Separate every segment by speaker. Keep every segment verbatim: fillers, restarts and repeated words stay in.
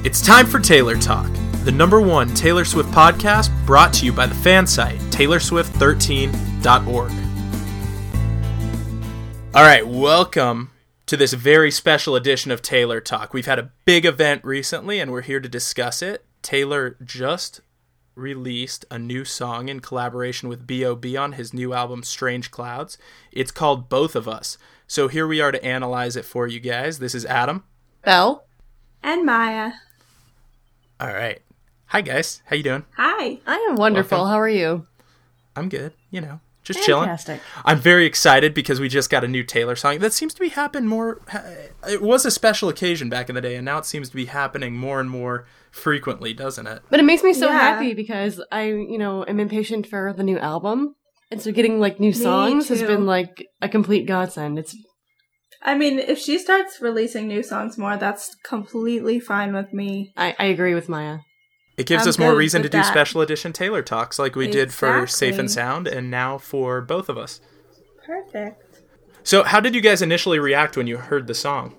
Speaker 1: It's time for Taylor Talk, the number one Taylor Swift podcast brought to you by the fan site, Taylor Swift thirteen dot org. All right, welcome to this very special edition of Taylor Talk. We've had a big event recently, and we're here to discuss it. Taylor just released a new song in collaboration with B O B on his new album, Strange Clouds. It's called Both of Us. So here we are to analyze it for you guys. This is Adam.
Speaker 2: Belle.
Speaker 3: And Maya.
Speaker 1: All right. Hi, guys. How you doing?
Speaker 3: Hi.
Speaker 2: I am wonderful.
Speaker 1: Welcome.
Speaker 2: How are you?
Speaker 1: I'm good. You know, just
Speaker 2: Fantastic.
Speaker 1: chilling. I'm very excited because we just got a new Taylor song. That seems to be happening more. It was a special occasion back in the day, and now it seems to be happening more and more frequently, doesn't it?
Speaker 2: But it makes me so
Speaker 3: Yeah.
Speaker 2: happy because I, you know, am impatient for the new album. And so getting, like, new songs has
Speaker 3: too.
Speaker 2: been, like, a complete godsend. It's
Speaker 3: I mean, if she starts releasing new songs more, that's completely fine with me.
Speaker 2: I, I agree with Maya.
Speaker 1: It gives
Speaker 3: I'm
Speaker 1: us more
Speaker 3: good
Speaker 1: reason to
Speaker 3: with
Speaker 1: do
Speaker 3: that.
Speaker 1: special edition Taylor Talks like we did for Safe and
Speaker 3: Exactly.
Speaker 1: Sound, and now for Both of Us.
Speaker 3: Perfect.
Speaker 1: So how did you guys initially react when you heard the song?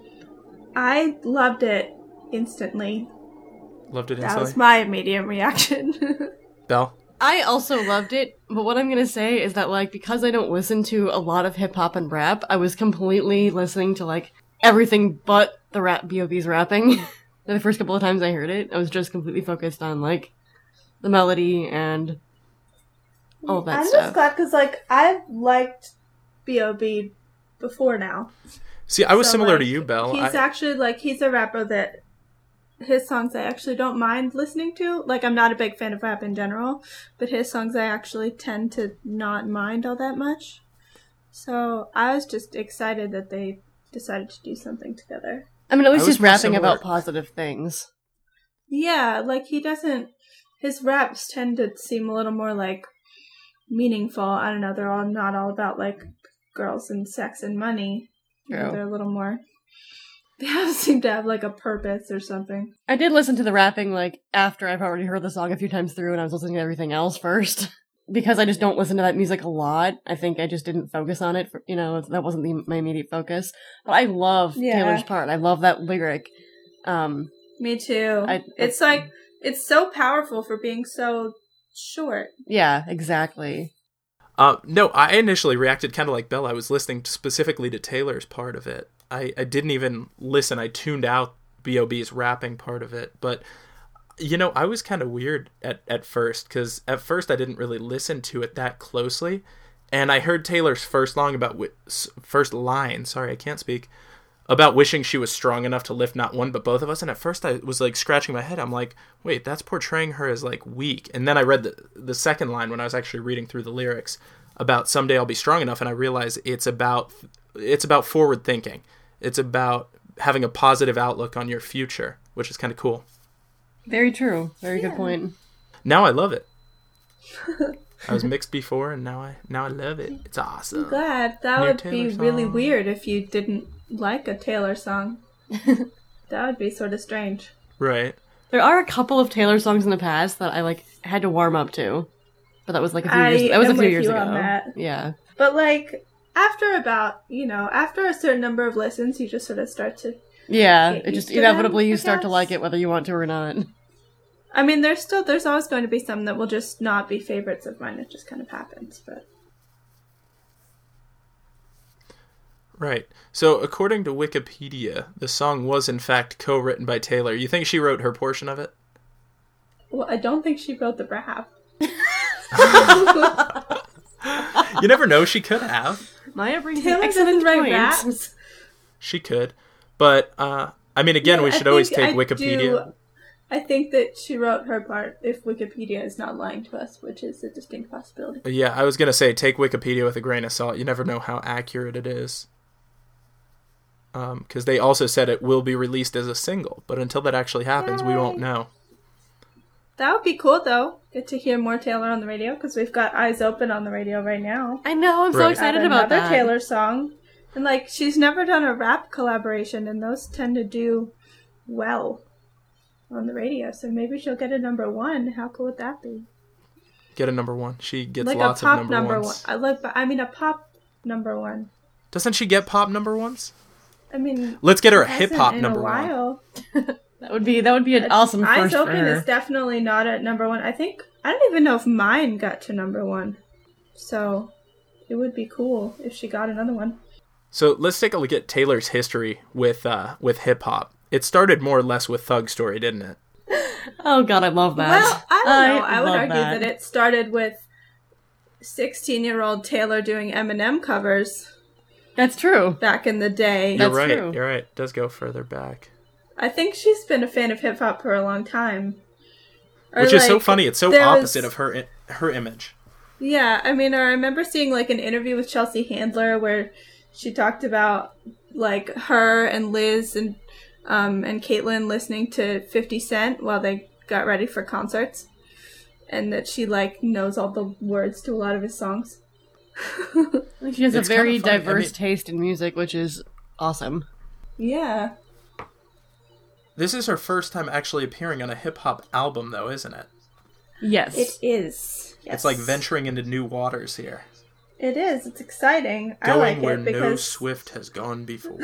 Speaker 3: I loved it instantly.
Speaker 1: Loved it
Speaker 3: That
Speaker 1: instantly?
Speaker 3: was my immediate reaction.
Speaker 1: Belle?
Speaker 2: I also loved it, but what I'm going to say is that, like, because I don't listen to a lot of hip-hop and rap, I was completely listening to, like, everything but the rap B O B's rapping. The first couple of times I heard it, I was just completely focused on, like, the melody and all of that
Speaker 3: I'm
Speaker 2: stuff.
Speaker 3: just glad because, like, I've liked B O B before now.
Speaker 1: See, I was
Speaker 3: So,
Speaker 1: similar
Speaker 3: like,
Speaker 1: to you, Belle.
Speaker 3: He's
Speaker 1: I,
Speaker 3: actually, like, he's a rapper that his songs I actually don't mind listening to. Like, I'm not a big fan of rap in general, but his songs I actually tend to not mind all that much. So I was just excited that they decided to do something together.
Speaker 2: I mean, at least
Speaker 1: I was
Speaker 2: he's
Speaker 1: more
Speaker 2: rapping
Speaker 1: similar.
Speaker 2: about positive things.
Speaker 3: Yeah, like, he doesn't... His raps tend to seem a little more, like, meaningful. I don't know, they're all not all about, like, girls and sex and money. You know,
Speaker 2: True.
Speaker 3: they're a little more... They have, seem to have, like, a purpose or something.
Speaker 2: I did listen to the rapping, like, after I've already heard the song a few times through and I was listening to everything else first. Because I just don't listen to that music a lot. I think I just didn't focus on it. For, you know, that wasn't the, my immediate focus. But I love
Speaker 3: Yeah.
Speaker 2: Taylor's part. I love that lyric. Um,
Speaker 3: Me too.
Speaker 2: I-
Speaker 3: it's like, it's so powerful for being so short.
Speaker 2: yeah, exactly.
Speaker 1: Uh, no, I initially reacted kind of like Belle. I was listening specifically to Taylor's part of it. I, I didn't even listen. I tuned out B O B's rapping part of it. But, you know, I was kind of weird at, at first, because at first I didn't really listen to it that closely. And I heard Taylor's first line about, wi- first line, sorry, I can't speak, about wishing she was strong enough to lift not one but both of us. And at first I was like scratching my head. I'm like, wait, that's portraying her as like weak. And then I read the the second line when I was actually reading through the lyrics about someday I'll be strong enough, and I realized it's about it's about forward thinking. It's about having a positive outlook on your future, which is kind of cool.
Speaker 2: Very true. Very
Speaker 3: Yeah.
Speaker 2: good point.
Speaker 1: Now I love it. I was mixed before, and now I now I love it. It's awesome.
Speaker 3: I'm glad. That
Speaker 1: New
Speaker 3: would
Speaker 1: Taylor
Speaker 3: be really
Speaker 1: song.
Speaker 3: weird if you didn't like a Taylor song. That would be sort of strange.
Speaker 1: Right.
Speaker 2: There are a couple of Taylor songs in the past that I, like, had to warm up to. But that was, like, a few
Speaker 3: I
Speaker 2: years That was a
Speaker 3: am
Speaker 2: few
Speaker 3: with
Speaker 2: years
Speaker 3: you
Speaker 2: ago.
Speaker 3: on that.
Speaker 2: Yeah.
Speaker 3: But, like, after about, you know, after a certain number of listens, you just sort of start to...
Speaker 2: Yeah.
Speaker 3: Get
Speaker 2: It
Speaker 3: used
Speaker 2: just
Speaker 3: to them,
Speaker 2: inevitably you
Speaker 3: I
Speaker 2: start to
Speaker 3: guess.
Speaker 2: like it whether you want to or not.
Speaker 3: I mean, there's still, there's always going to be some that will just not be favorites of mine. It just kind of happens, but...
Speaker 1: Right. So, according to Wikipedia, the song was in fact co-written by Taylor. You think she wrote her portion of it?
Speaker 3: Well, I don't think she wrote the rap.
Speaker 1: You never know. She could have.
Speaker 2: Maya brings
Speaker 3: Taylor
Speaker 2: an excellent
Speaker 3: doesn't write
Speaker 2: points.
Speaker 3: raps.
Speaker 1: She could. But, uh, I mean, again,
Speaker 3: Yeah,
Speaker 1: we
Speaker 3: I
Speaker 1: should always
Speaker 3: think
Speaker 1: take
Speaker 3: I
Speaker 1: Wikipedia.
Speaker 3: do- I think that she wrote her part if Wikipedia is not lying to us, which is a distinct possibility.
Speaker 1: Yeah, I was going to say take Wikipedia with a grain of salt. You never know how accurate it is. Because they also said it will be released as a single. But until that actually happens, we won't
Speaker 3: Yay.
Speaker 1: know.
Speaker 3: That would be cool, though. Get to hear more Taylor on the radio, because we've got Eyes Open on the radio right now.
Speaker 2: I know, I'm so
Speaker 1: Right.
Speaker 2: excited
Speaker 3: Add
Speaker 2: about
Speaker 3: another
Speaker 2: that.
Speaker 3: Taylor song. And, like, she's never done a rap collaboration, and those tend to do well on the radio. So maybe she'll get a number one. How cool would that be?
Speaker 1: Get a number one. She gets
Speaker 3: like
Speaker 1: lots
Speaker 3: a pop
Speaker 1: of number,
Speaker 3: number
Speaker 1: ones.
Speaker 3: one. I like, I mean, a pop number one.
Speaker 1: Doesn't she get pop number ones?
Speaker 3: I mean,
Speaker 1: Let's get her a
Speaker 3: hasn't
Speaker 1: hip hop
Speaker 3: in
Speaker 1: number
Speaker 3: a
Speaker 1: one.
Speaker 3: while.
Speaker 2: That would would be that would be an awesome
Speaker 3: Eyes
Speaker 2: first for
Speaker 3: Open
Speaker 2: her.
Speaker 3: is definitely not at number one. I think I don't even know if mine got to number one. So it would be cool if she got another one.
Speaker 1: So let's take a look at Taylor's history with uh, with hip hop. It started more or less with Thug Story, didn't it?
Speaker 2: Oh god, I love that.
Speaker 3: Well, I don't know. I, would
Speaker 2: love
Speaker 3: argue that. that it started with sixteen-year-old Taylor doing Eminem covers
Speaker 2: That's true.
Speaker 3: back in the day.
Speaker 1: You're
Speaker 2: That's
Speaker 1: right.
Speaker 2: true.
Speaker 1: You're right. It does go further back.
Speaker 3: I think she's been a fan of hip hop for a long time. Or,
Speaker 1: Which is so
Speaker 3: like,
Speaker 1: funny. It's so
Speaker 3: there
Speaker 1: opposite
Speaker 3: was-
Speaker 1: of her i- her image.
Speaker 3: Yeah, I mean, I remember seeing like an interview with Chelsea Handler where she talked about like her and Liz and um, and Caitlyn listening to fifty Cent while they got ready for concerts, and that she like knows all the words to a lot of his songs.
Speaker 2: She has
Speaker 1: It's
Speaker 2: a very
Speaker 1: kinda funny. I
Speaker 2: diverse
Speaker 1: mean-
Speaker 2: taste in music, which is awesome.
Speaker 3: Yeah.
Speaker 1: This is her first time actually appearing on a hip hop album, though, isn't it?
Speaker 2: Yes.
Speaker 3: It is. Yes.
Speaker 1: It's like venturing into new waters here.
Speaker 3: It is. It's exciting. I
Speaker 1: Going
Speaker 3: like
Speaker 1: where
Speaker 3: it because
Speaker 1: no Swift has gone before.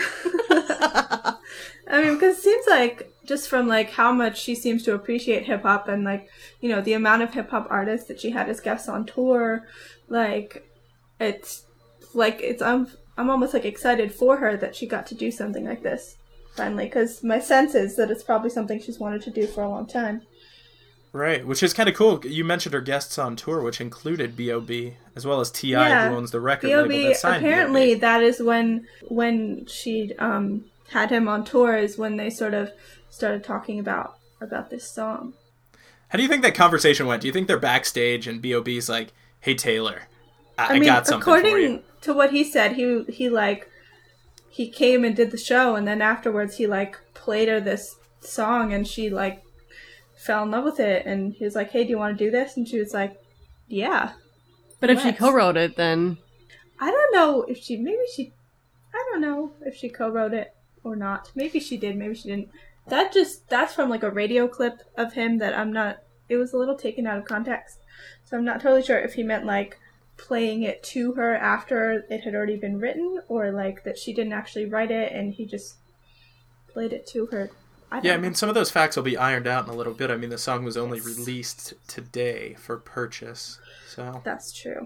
Speaker 3: I mean, because it seems like just from like how much she seems to appreciate hip hop and like you know the amount of hip hop artists that she had as guests on tour, like it's like it's I'm I'm almost like excited for her that she got to do something like this finally. Because my sense is that it's probably something she's wanted to do for a long time.
Speaker 1: Right, which is kind of cool. You mentioned her guests on tour, which included B O B as well as T I,
Speaker 3: Yeah.
Speaker 1: who owns the record
Speaker 3: B O
Speaker 1: label
Speaker 3: B
Speaker 1: that signed
Speaker 3: apparently
Speaker 1: B O B.
Speaker 3: that is when when she um had him on tour is when they sort of started talking about about this song.
Speaker 1: How do you think that conversation went? Do you think they're backstage and B O B's like, "Hey Taylor, I, I
Speaker 3: I mean,
Speaker 1: got something
Speaker 3: according
Speaker 1: for you."
Speaker 3: to what he said, he he like he came and did the show, and then afterwards he like played her this song, and she like fell in love with it, and he was like, "Hey, do you want to do this?" And she was like, "Yeah."
Speaker 2: But if she
Speaker 3: Let's.
Speaker 2: co-wrote it, then
Speaker 3: I don't know if she maybe she I don't know if she co-wrote it or not. Maybe she did, maybe she didn't. That just that's from like a radio clip of him that I'm not it was a little taken out of context. So I'm not totally sure if he meant like playing it to her after it had already been written or like that she didn't actually write it and he just played it to her. I don't
Speaker 1: Yeah, I
Speaker 3: know.
Speaker 1: mean, some of those facts will be ironed out in a little bit. I mean, the song was only released today for purchase, so
Speaker 3: That's true.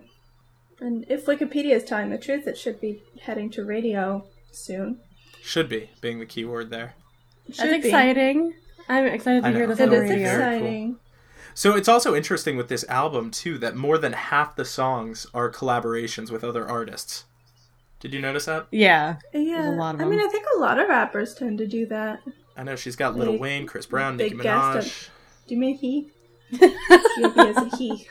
Speaker 3: And if Wikipedia is telling the truth, it should be heading to radio soon.
Speaker 1: should be being the key word there.
Speaker 3: It
Speaker 2: that's
Speaker 3: should be.
Speaker 2: exciting. I'm excited to
Speaker 1: I
Speaker 2: hear
Speaker 1: know.
Speaker 2: this
Speaker 3: It
Speaker 2: on
Speaker 1: That
Speaker 2: the
Speaker 3: is
Speaker 1: would be
Speaker 2: radio.
Speaker 1: very cool.
Speaker 3: exciting.
Speaker 1: So it's also interesting with this album too that more than half the songs are collaborations with other artists. Did you notice that?
Speaker 2: Yeah.
Speaker 3: Yeah,
Speaker 2: There's a lot of
Speaker 3: I mean,
Speaker 2: them.
Speaker 3: I think a lot of rappers tend to do that.
Speaker 1: I know she's got Lil
Speaker 3: Big-
Speaker 1: Wayne, Chris Brown,
Speaker 3: big
Speaker 1: Nicki
Speaker 3: guest
Speaker 1: Minaj.
Speaker 3: Do you mean he? Maybe as a he.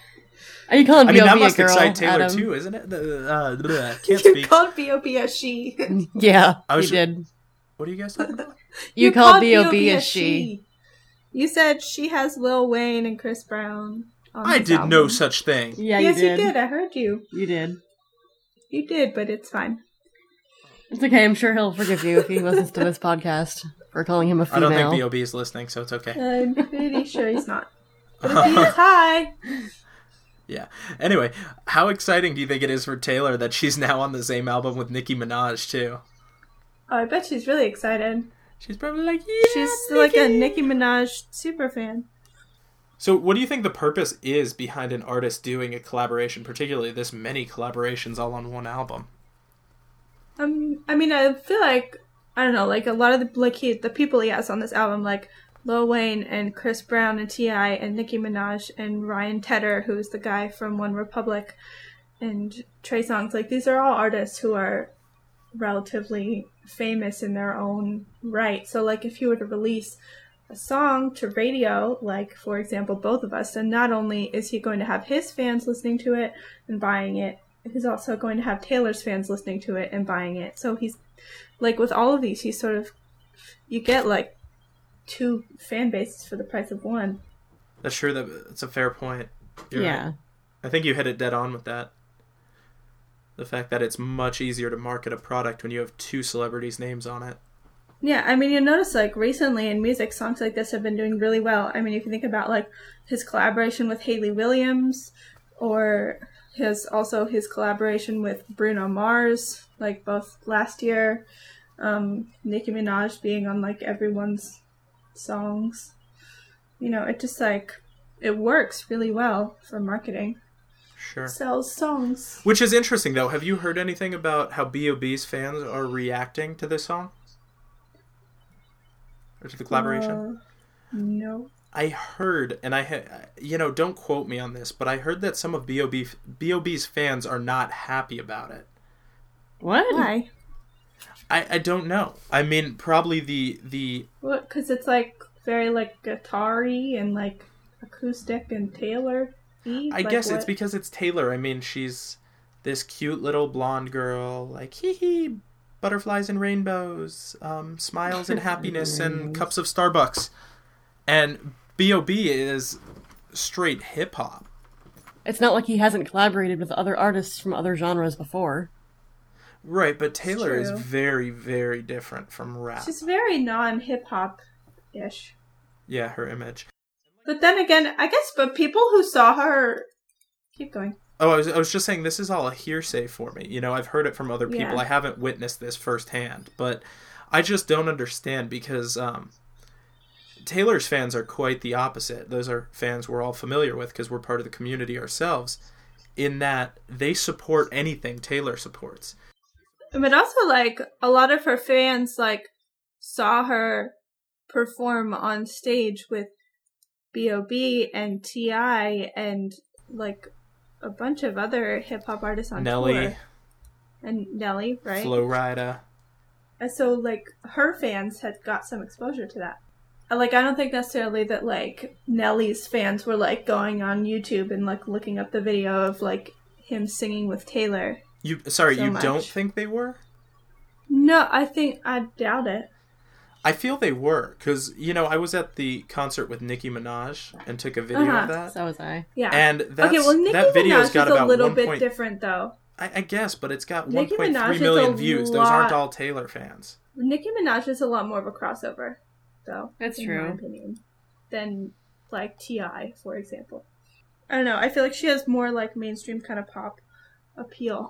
Speaker 2: Are you calling
Speaker 1: I
Speaker 2: B
Speaker 1: mean,
Speaker 2: O
Speaker 1: that
Speaker 2: B a
Speaker 1: must
Speaker 2: girl,
Speaker 1: excite Taylor
Speaker 2: Adam?
Speaker 1: too, isn't it? The- Uh, bleh, can't
Speaker 3: You
Speaker 1: speak.
Speaker 3: called B O B a she.
Speaker 2: Yeah,
Speaker 1: I was
Speaker 2: you
Speaker 1: ju-
Speaker 2: did.
Speaker 1: What are you guys talking about?
Speaker 2: You, called B O B a she.
Speaker 3: You said she has Lil Wayne and Chris Brown. On
Speaker 1: I
Speaker 3: his
Speaker 1: did no
Speaker 3: album.
Speaker 1: such thing.
Speaker 2: Yeah,
Speaker 3: yes,
Speaker 2: you did.
Speaker 3: you did. I heard you.
Speaker 2: You did.
Speaker 3: You did, but it's fine.
Speaker 2: It's okay. I'm sure he'll forgive you if he listens to this podcast for calling him a
Speaker 1: I
Speaker 2: female.
Speaker 1: don't think B O B is listening, so it's okay.
Speaker 3: I'm pretty sure he's not. But if he is, hi.
Speaker 1: Yeah. Anyway, how exciting do you think it is for Taylor that she's now on the same album with Nicki Minaj too?
Speaker 3: Oh, I bet she's really excited.
Speaker 1: She's probably like, yeah,
Speaker 3: She's like a
Speaker 1: Nicki.
Speaker 3: Nicki Minaj super fan.
Speaker 1: So, what do you think the purpose is behind an artist doing a collaboration, particularly this many collaborations all on one album?
Speaker 3: Um, I mean, I feel like I don't know, like a lot of the like he, the people he has on this album, like Lil Wayne and Chris Brown and T I and Nicki Minaj and Ryan Tedder, who's the guy from One Republic, and Trey Songz. Like these are all artists who are relatively famous in their own right. So, like if you were to release a song to radio, like for example, Both of Us, and not only is he going to have his fans listening to it and buying it, he's also going to have Taylor's fans listening to it and buying it. So he's like with all of these, he's sort of you get like two fan bases for the price of one.
Speaker 1: That's true. That it's a fair point. You're
Speaker 2: yeah.
Speaker 1: right. I think you hit it dead on with that. The fact that it's much easier to market a product when you have two celebrities' names on it.
Speaker 3: Yeah, I mean, you notice like recently in music, songs like this have been doing really well. I mean, if you think about like his collaboration with Hayley Williams, or his also his collaboration with Bruno Mars, like both last year, um, Nicki Minaj being on like everyone's songs. You know, it just like, it works really well for marketing.
Speaker 1: Sure.
Speaker 3: Sells songs.
Speaker 1: Which is interesting, though. Have you heard anything about how B O B's fans are reacting to this song? Or to the collaboration?
Speaker 3: Uh, no.
Speaker 1: I heard, and I ha- you know, don't quote me on this, but I heard that some of B O B B O B's fans are not happy about it.
Speaker 2: What?
Speaker 3: Why?
Speaker 1: I, I don't know. I mean, probably the the
Speaker 3: What? Because it's like very like guitar-y and like acoustic and Taylor.
Speaker 1: I
Speaker 3: like
Speaker 1: guess
Speaker 3: what?
Speaker 1: it's because it's Taylor. I mean, she's this cute little blonde girl, like hee hee, butterflies and rainbows, um, smiles and happiness, and cups of Starbucks. And B O B is straight hip hop.
Speaker 2: It's not like he hasn't collaborated with other artists from other genres before.
Speaker 1: Right, but Taylor is
Speaker 3: true.
Speaker 1: very, very different from rap.
Speaker 3: She's very non-hip hop ish.
Speaker 1: Yeah, her image.
Speaker 3: But then again, I guess, but people who saw her, keep going.
Speaker 1: Oh, I was, I was just saying this is all a hearsay for me. You know, I've heard it from other people.
Speaker 3: Yeah.
Speaker 1: I haven't witnessed this firsthand, but I just don't understand because um, Taylor's fans are quite the opposite. Those are fans we're all familiar with because we're part of the community ourselves, in that they support anything Taylor supports.
Speaker 3: But also, like, a lot of her fans, like, saw her perform on stage with B O B and T I and, like, a bunch of other hip-hop artists on
Speaker 1: Nelly,
Speaker 3: tour. And Nelly, right?
Speaker 1: Flo Rida.
Speaker 3: And so, like, her fans had got some exposure to that. And, like, I don't think necessarily that, like, Nelly's fans were, like, going on YouTube and, like, looking up the video of, like, him singing with Taylor.
Speaker 1: You sorry,
Speaker 3: So
Speaker 1: you
Speaker 3: much.
Speaker 1: don't think they were?
Speaker 3: No, I think, I doubt it.
Speaker 1: I feel they were, because, you know, I was at the concert with Nicki Minaj and took a video
Speaker 3: Uh-huh.
Speaker 1: of that.
Speaker 2: So was I.
Speaker 3: Yeah.
Speaker 1: And that's,
Speaker 3: okay, well, Nicki
Speaker 1: that video's
Speaker 3: Minaj
Speaker 1: got
Speaker 3: is a
Speaker 1: about
Speaker 3: little
Speaker 1: one
Speaker 3: bit
Speaker 1: point,
Speaker 3: different, though.
Speaker 1: I, I guess, but it's got
Speaker 3: Nicki
Speaker 1: one point
Speaker 3: Minaj
Speaker 1: three
Speaker 3: is
Speaker 1: million
Speaker 3: a
Speaker 1: views. Those
Speaker 3: lot-
Speaker 1: aren't all Taylor fans.
Speaker 3: Nicki Minaj is a lot more of a crossover, though.
Speaker 2: That's
Speaker 3: in
Speaker 2: true.
Speaker 3: my opinion, than like T I, for example. I don't know. I feel like she has more like mainstream kind of pop appeal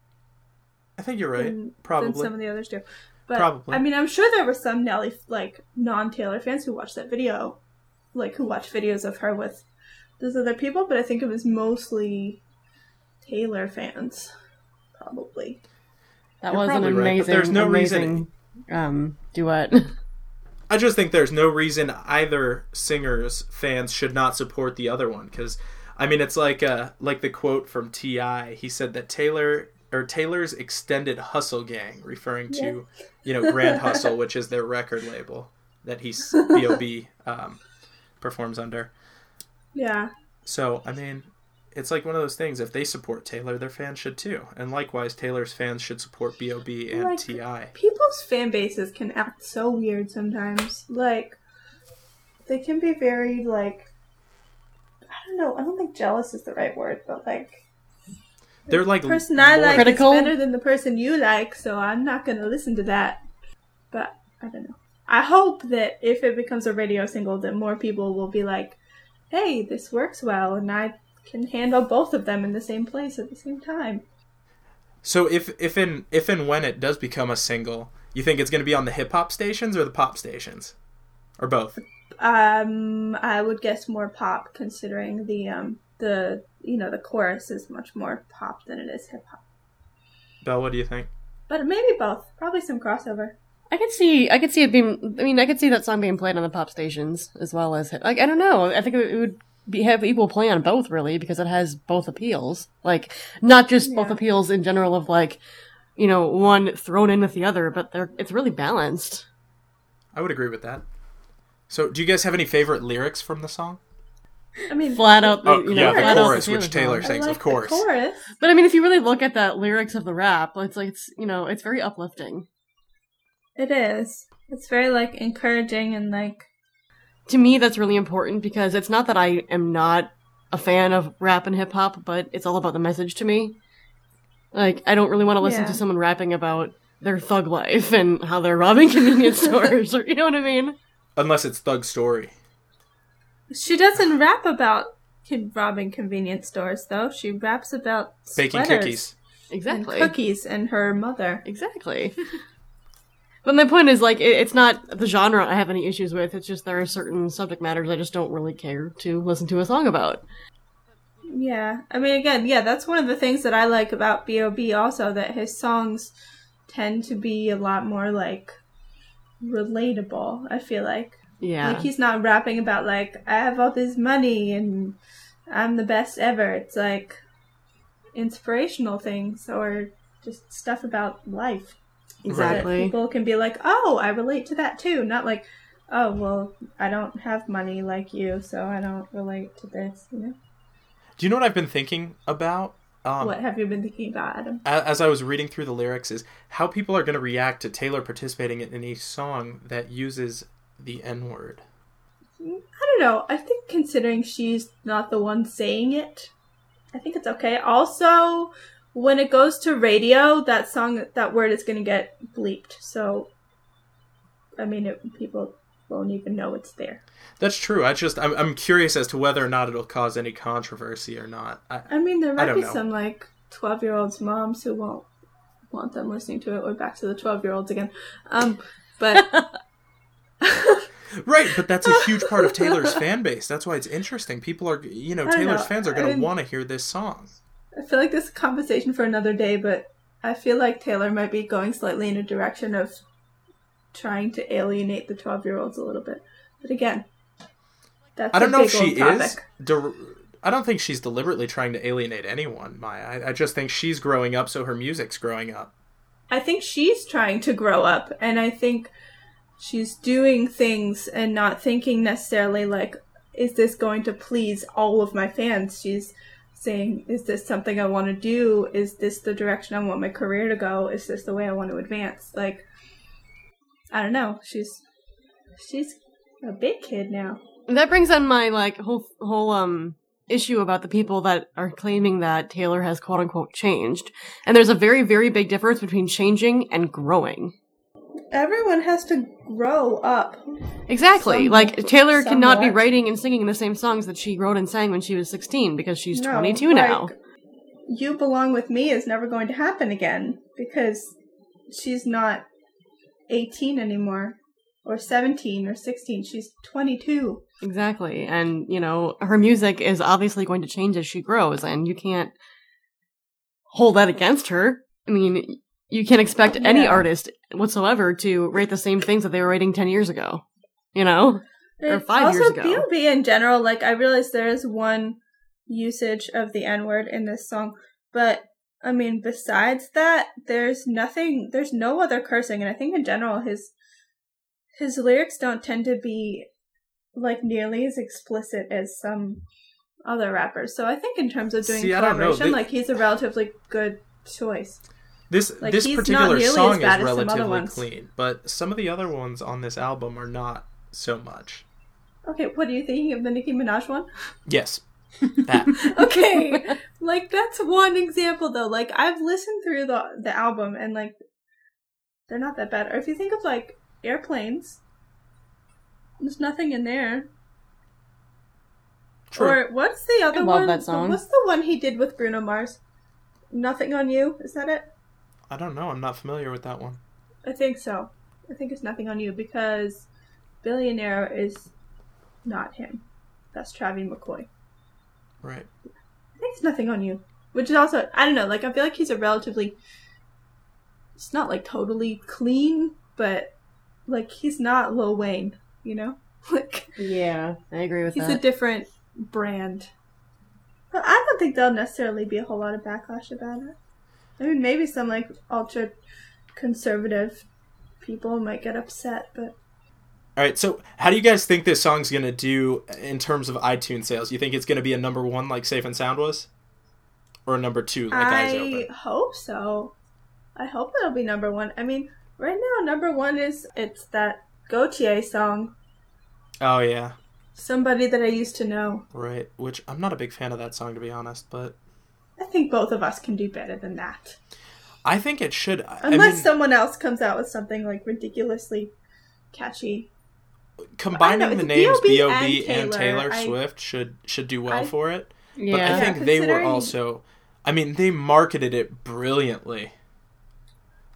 Speaker 1: I think you're right.
Speaker 3: than,
Speaker 1: Probably.
Speaker 3: than some of the others do. But
Speaker 1: Probably.
Speaker 3: I mean, I'm sure there were some Nelly like non-Taylor fans who watched that video, like who watched videos of her with those other people. But I think it was mostly Taylor fans, probably.
Speaker 2: That
Speaker 1: You're
Speaker 2: was an
Speaker 1: probably right, but
Speaker 2: amazing,
Speaker 1: there's no
Speaker 2: amazing
Speaker 1: reason-
Speaker 2: um, duet.
Speaker 1: I just think there's no reason either singer's fans should not support the other one. Because, I mean, it's like uh, like the quote from T I He said that Taylor... or Taylor's extended hustle gang, referring to,
Speaker 3: Yeah.
Speaker 1: you know, Grand Hustle, which is their record label that he's B O B um, performs under.
Speaker 3: Yeah.
Speaker 1: So, I mean, it's like one of those things. If they support Taylor, their fans should too. And likewise, Taylor's fans should support B O B and
Speaker 3: Like,
Speaker 1: T I
Speaker 3: People's fan bases can act so weird sometimes. Like, they can be very, like, I don't know, I don't think jealous is the right word, but, like,
Speaker 1: They're like
Speaker 3: the person I
Speaker 1: more-
Speaker 3: like
Speaker 2: Critical?
Speaker 3: is better than the person you like, so I'm not going to listen to that. But, I don't know. I hope that if it becomes a radio single, that more people will be like, hey, this works well, and I can handle both of them in the same place at the same time.
Speaker 1: So if if and if and when it does become a single, you think it's going to be on the hip hop stations or the pop stations, or both?
Speaker 3: Um, I would guess more pop, considering the um the you know the chorus is much more pop than it is hip hop.
Speaker 1: Belle, what do you think?
Speaker 3: But maybe both. Probably some crossover.
Speaker 2: I could see, I could see it being. I mean, I could see that song being played on the pop stations as well as like I don't know. I think it would be, have equal play on both, really, because it has both appeals. Like not just both
Speaker 3: Yeah.
Speaker 2: appeals in general of like, you know, one thrown in with the other, but they're it's really balanced.
Speaker 1: I would agree with that. So, do you guys have any favorite lyrics from the song?
Speaker 3: I mean,
Speaker 2: Flat out,
Speaker 1: Oh,
Speaker 2: you know,
Speaker 1: yeah,
Speaker 2: flat
Speaker 1: the
Speaker 2: out
Speaker 1: chorus,
Speaker 2: Taylor
Speaker 1: which Taylor
Speaker 2: song.
Speaker 3: I
Speaker 1: sings,
Speaker 3: like
Speaker 1: of course.
Speaker 3: The chorus.
Speaker 2: But I mean, if you really look at that lyrics of the rap, it's like it's you know, it's very uplifting.
Speaker 3: It is. It's very like encouraging and like
Speaker 2: To me, that's really important because it's not that I am not a fan of rap and hip hop, but it's all about the message to me. Like, I don't really want to listen
Speaker 3: Yeah.
Speaker 2: to someone rapping about their thug life and how they're robbing convenience stores, or you know what I mean?
Speaker 1: Unless it's Thug Story.
Speaker 3: she doesn't rap about con- robbing convenience stores though. She raps about
Speaker 1: Baking
Speaker 3: sweaters
Speaker 1: cookies.
Speaker 3: and
Speaker 2: Exactly.
Speaker 3: cookies and her mother.
Speaker 2: Exactly. But my point is, like, it, it's not the genre I have any issues with. It's just there are certain subject matters I just don't really care to listen to a song about.
Speaker 3: Yeah. I mean, again, yeah, that's one of the things that I like about B O B also, that his songs tend to be a lot more, like, relatable, I feel like.
Speaker 2: Yeah.
Speaker 3: Like, he's not rapping about, like, I have all this money and I'm the best ever. It's, like, inspirational things or just stuff about life.
Speaker 2: Exactly.
Speaker 3: That people can be like, oh, I relate to that too. Not like, oh, well, I don't have money like you, so I don't relate to this, you know?
Speaker 1: Do you know what I've been thinking about? Um,
Speaker 3: what have you been thinking about, Adam?
Speaker 1: As I was reading through the lyrics, is how people are going to react to Taylor participating in a song that uses the N-word.
Speaker 3: I don't know. I think considering she's not the one saying it, I think it's okay. Also, when it goes to radio, that song, that word is going to get bleeped. So, I mean, it, people won't even know it's there.
Speaker 1: That's true. I just, I'm, I'm curious as to whether or not it'll cause any controversy or not. I,
Speaker 3: I mean, there might be
Speaker 1: know.
Speaker 3: some, like, twelve-year-olds moms who won't want them listening to it. We're back to the twelve-year-olds again. Um, but...
Speaker 1: Right, but that's a huge part of Taylor's fan base. That's why it's interesting. People are, you know, Taylor's
Speaker 3: know.
Speaker 1: fans are going
Speaker 3: I
Speaker 1: to
Speaker 3: mean,
Speaker 1: want to hear this song.
Speaker 3: I feel like this is a conversation for another day, but I feel like Taylor might be going slightly in a direction of trying to alienate the twelve-year-olds a little bit. But again, that's
Speaker 1: I don't
Speaker 3: a
Speaker 1: know
Speaker 3: big
Speaker 1: if she
Speaker 3: old topic.
Speaker 1: is. De- I don't think she's deliberately trying to alienate anyone, Maya. I, I just think she's growing up, so her music's growing up.
Speaker 3: I think she's trying to grow up, and I think she's doing things and not thinking necessarily like, is this going to please all of my fans? She's saying, is this something I want to do? Is this the direction I want my career to go? Is this the way I want to advance? Like, I don't know. She's she's a big kid now.
Speaker 2: That brings on my, like, whole, whole, um, issue about the people that are claiming that Taylor has quote-unquote changed. And there's a very, very big difference between changing and growing.
Speaker 3: Everyone has to grow up.
Speaker 2: Exactly.
Speaker 3: Some,
Speaker 2: like, Taylor
Speaker 3: somewhat.
Speaker 2: cannot be writing and singing the same songs that she wrote and sang when she was sixteen, because she's
Speaker 3: no,
Speaker 2: twenty-two now.
Speaker 3: Like, You Belong With Me is never going to happen again, because she's not eighteen anymore, or seventeen, or sixteen. She's twenty-two.
Speaker 2: Exactly. And, you know, her music is obviously going to change as she grows, and you can't hold that against her. I mean, you can't expect yeah. any artist whatsoever to write the same things that they were writing ten years ago, you know? Or five
Speaker 3: also,
Speaker 2: years ago.
Speaker 3: B O B in general, like, I realize there is one usage of the N-word in this song, but, I mean, besides that, there's nothing, there's no other cursing, and I think in general, his, his lyrics don't tend to be, like, nearly as explicit as some other rappers. So I think in terms of doing
Speaker 1: See, I don't know.
Speaker 3: collaboration,
Speaker 1: They-
Speaker 3: like, he's a relatively good choice.
Speaker 1: This
Speaker 3: Like,
Speaker 1: this
Speaker 3: he's
Speaker 1: particular
Speaker 3: not nearly as
Speaker 1: song
Speaker 3: bad
Speaker 1: is
Speaker 3: as some other
Speaker 1: relatively
Speaker 3: ones.
Speaker 1: clean, but some of the other ones on this album are not so much.
Speaker 3: Okay, what are you thinking of the Nicki Minaj one?
Speaker 1: Yes, that.
Speaker 3: Okay, like, that's one example, though. Like, I've listened through the the album, and, like, they're not that bad. Or if you think of, like, Airplanes, there's nothing in there.
Speaker 1: True.
Speaker 3: Or what's the other
Speaker 2: I love
Speaker 3: one?
Speaker 2: that song.
Speaker 3: What's the one he did with Bruno Mars? Nothing on You? Is that it?
Speaker 1: I don't know. I'm not familiar with that one.
Speaker 3: I think so. I think it's Nothing on You, because Billionaire is not him. That's Travie McCoy.
Speaker 1: Right.
Speaker 3: I think it's Nothing on You. Which is also, I don't know, like, I feel like he's a relatively, it's not, like, totally clean, but, like, he's not Lil Wayne, you know? Like,
Speaker 2: Yeah, I agree with
Speaker 3: he's
Speaker 2: that.
Speaker 3: a different brand. But I don't think there'll necessarily be a whole lot of backlash about it. I mean, maybe some, like, ultra-conservative people might get upset, but...
Speaker 1: All right, so how do you guys think this song's going to do in terms of iTunes sales? You think it's going to be a number one like Safe and Sound was? Or a number two like Eyes
Speaker 3: I
Speaker 1: Open?
Speaker 3: hope so. I hope it'll be number one. I mean, right now, number one is, it's that Gautier song,
Speaker 1: Oh, yeah.
Speaker 3: Somebody That I Used to Know.
Speaker 1: Right, which I'm not a big fan of that song, to be honest, but...
Speaker 3: I think both of us can do better than that.
Speaker 1: I think it should... I
Speaker 3: Unless
Speaker 1: mean,
Speaker 3: someone else comes out with something, like, ridiculously catchy.
Speaker 1: combining
Speaker 3: know,
Speaker 1: the
Speaker 3: it's
Speaker 1: names
Speaker 3: B
Speaker 1: B
Speaker 3: O
Speaker 1: O
Speaker 3: B
Speaker 1: B
Speaker 3: and
Speaker 1: and
Speaker 3: Taylor,
Speaker 1: Taylor
Speaker 3: I-
Speaker 1: Swift should should do well
Speaker 3: I-
Speaker 1: for it.
Speaker 2: Yeah.
Speaker 1: But I
Speaker 3: Yeah,
Speaker 1: think they were
Speaker 3: considering-
Speaker 1: also... I mean, they marketed it brilliantly.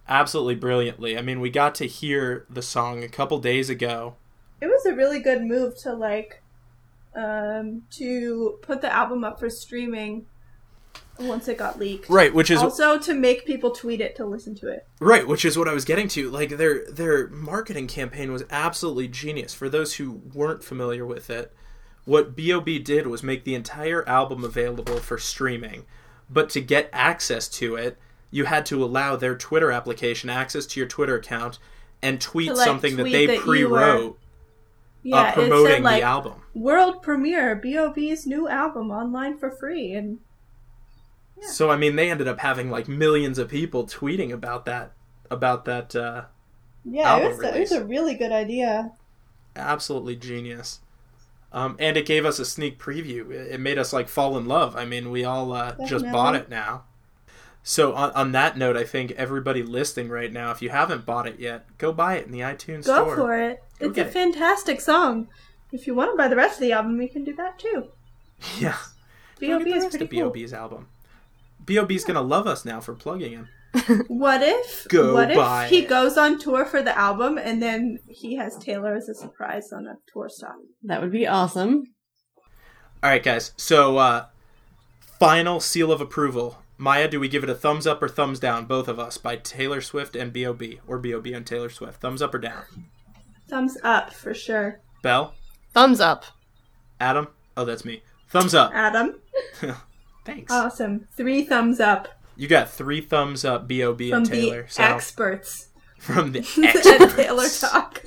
Speaker 1: absolutely brilliantly. I mean, we got to hear the song a couple days ago.
Speaker 3: It was a really good move to like um, to put the album up for streaming once it got leaked.
Speaker 1: Right, which is
Speaker 3: also to make people tweet it to listen to it.
Speaker 1: Right, which is what I was getting to. Like their their marketing campaign was absolutely genius. For those who weren't familiar with it, what B O B did was make the entire album available for streaming. But to get access to it, you had to allow their Twitter application access to your Twitter account and tweet
Speaker 3: To, like,
Speaker 1: something
Speaker 3: tweet
Speaker 1: that they
Speaker 3: that you
Speaker 1: pre-wrote
Speaker 3: were- Yeah,
Speaker 1: uh, promoting
Speaker 3: it said, like,
Speaker 1: the album.
Speaker 3: world premiere, B O B's new album online for free, and yeah.
Speaker 1: So I mean, they ended up having like millions of people tweeting about that, about that. Uh,
Speaker 3: yeah,
Speaker 1: album
Speaker 3: it was, a, it
Speaker 1: release.
Speaker 3: was a really good idea.
Speaker 1: absolutely genius. Um, and it gave us a sneak preview. It it made us like fall in love. I mean, we all uh, just
Speaker 3: Definitely.
Speaker 1: bought it now. So on, on that note, I think everybody listening right now, if you haven't bought it yet, go buy it in the iTunes
Speaker 3: Go
Speaker 1: store.
Speaker 3: for it.
Speaker 1: Go
Speaker 3: It's a
Speaker 1: get it.
Speaker 3: fantastic song. If you want to buy the rest of the album, you can do that too.
Speaker 1: Yeah.
Speaker 3: B O B
Speaker 1: Look at the
Speaker 3: is
Speaker 1: rest
Speaker 3: pretty
Speaker 1: of
Speaker 3: cool.
Speaker 1: B O B's album. B O B's gonna love us now for plugging him.
Speaker 3: What if?
Speaker 1: Go
Speaker 3: what
Speaker 1: buy
Speaker 3: if he
Speaker 1: it.
Speaker 3: goes on tour for the album and then he has Taylor as a surprise on a tour stop?
Speaker 2: That would be awesome.
Speaker 1: All right, guys. So, uh, final seal of approval. Maya, do we give it a thumbs up or thumbs down, both of us, by Taylor Swift and B O B, or B O B and Taylor Swift? Thumbs up or down?
Speaker 3: Thumbs up for sure.
Speaker 1: Belle?
Speaker 2: Thumbs up.
Speaker 1: Adam? Oh, that's me. Thumbs up.
Speaker 3: Adam,
Speaker 1: Thanks.
Speaker 3: awesome. Three thumbs up
Speaker 1: You got three thumbs up, B O B
Speaker 3: from
Speaker 1: and Taylor.
Speaker 3: the
Speaker 1: So
Speaker 3: experts
Speaker 1: from the
Speaker 3: at
Speaker 1: experts.
Speaker 3: Taylor Talk.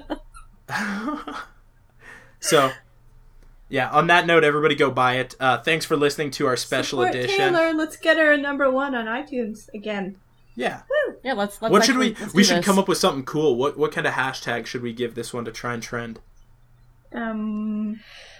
Speaker 1: So, yeah. On that note, everybody go buy it. Uh, thanks for listening to our special
Speaker 3: Support
Speaker 1: edition.
Speaker 3: Taylor, let's get her a number one on iTunes again.
Speaker 1: Yeah.
Speaker 2: Yeah, let's. let's
Speaker 1: What should
Speaker 2: actually-
Speaker 1: we?
Speaker 2: let's
Speaker 1: We
Speaker 2: do
Speaker 1: should
Speaker 2: this.
Speaker 1: come up with something cool. What What kind of hashtag should we give this one to try and trend?
Speaker 3: Um,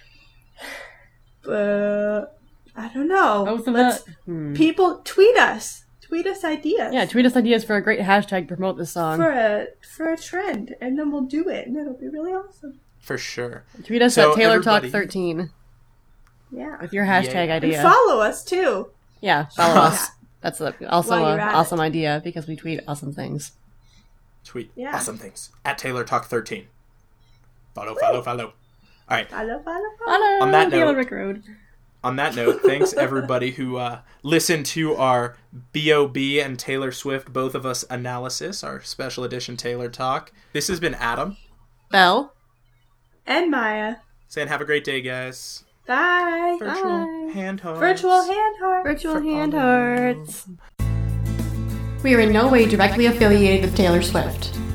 Speaker 3: uh, I don't know.
Speaker 2: Both of
Speaker 3: Let's
Speaker 2: us. Hmm.
Speaker 3: people tweet us. Tweet us ideas.
Speaker 2: Yeah, tweet us ideas for a great hashtag to promote this song.
Speaker 3: for a for a trend, and then we'll do it, and it'll be really awesome.
Speaker 1: For sure.
Speaker 2: Tweet us
Speaker 1: So
Speaker 2: at Taylor Talk
Speaker 1: everybody-
Speaker 2: thirteen
Speaker 3: Yeah,
Speaker 2: with your hashtag
Speaker 1: Yeah.
Speaker 3: and
Speaker 2: idea.
Speaker 3: follow us too.
Speaker 2: Yeah, follow us. That's a, also
Speaker 3: While
Speaker 2: an
Speaker 3: you're at
Speaker 2: awesome idea because we tweet awesome things.
Speaker 1: Tweet
Speaker 3: Yeah.
Speaker 1: awesome things at Taylor Talk thirteen. Follow, follow, follow. All right.
Speaker 3: Follow, follow, follow.
Speaker 2: Hello,
Speaker 1: On that
Speaker 2: Taylor
Speaker 1: note-
Speaker 2: Rick Road.
Speaker 1: On that note, thanks everybody who uh, listened to our B O B and Taylor Swift, both of us analysis, our special edition Taylor Talk. This has been Adam
Speaker 2: Belle.
Speaker 3: And Maya.
Speaker 1: saying have a great day, guys.
Speaker 3: Bye.
Speaker 1: Virtual
Speaker 2: Bye.
Speaker 1: hand hearts.
Speaker 3: Virtual hand heart.
Speaker 2: Virtual
Speaker 1: For
Speaker 2: hand
Speaker 1: all of you.
Speaker 2: hearts. We are in no way directly affiliated with Taylor Swift.